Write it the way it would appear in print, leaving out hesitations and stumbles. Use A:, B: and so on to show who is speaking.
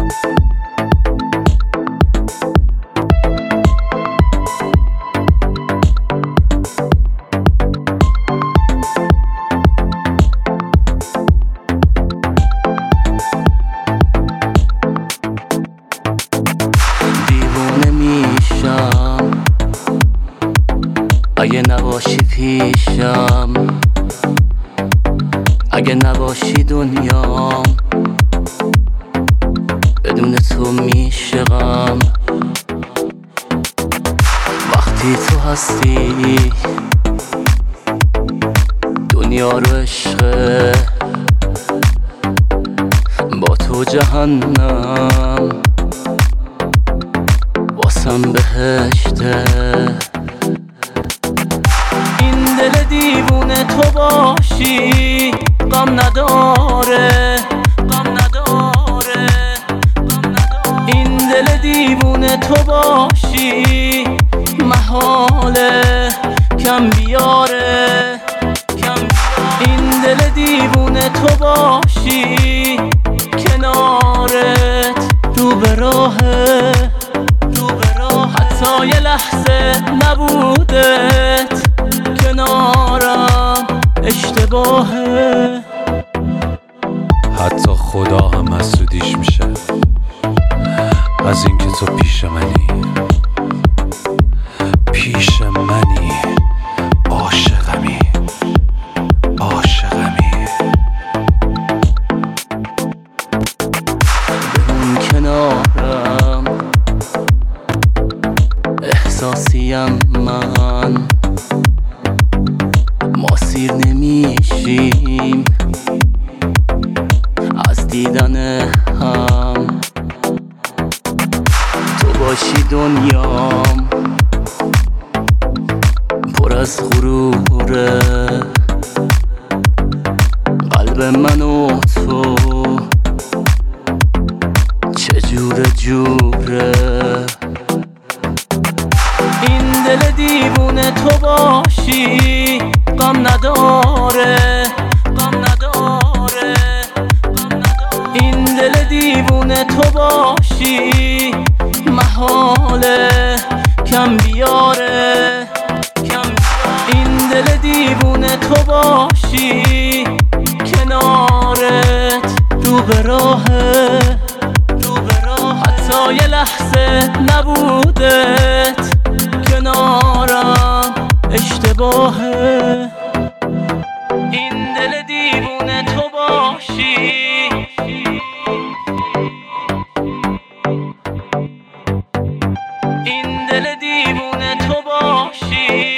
A: اگه نباشی پیشم، اگه نباشی دنیام، بدون تو میشه غم. وقتی تو هستی دنیا رو عشقه، با تو جهنم واسم بهشته. این دل دیوونه تو باشی غم نداره، غم نداره، غم نداره. این دل دیوونه تو باشی محاله کم بیاره، کم بیاره. این دل دیوونه تو باشی کنارت رو به راهه، رو به راه. حتی یه لحظه نبودت کنارم اشتباهه.
B: حتی خدا هم حسودیش میشه از اینکه تو پیش منی، پیش منی، عاشقمی، عاشقمی.
A: بمون کنارم، احساسیم من، ما سیر نمیشیم از دیدن هم. تو باشی دنیام پر از غروره، قلب من و تو چجوره جوره. این دل دیوونه تو باشی غم نداره، غم نداره، غم نداره. این دل دیوونه تو باشی محاله کم بیاره، کم بیاره. این دل دیوونه تو باشی کنارت رو به راهه، رو به راه. حتی یه لحظه نبودت کنارم اشتباهه. این دل دیوونه تو باشی، این دل دیوونه تو باشی.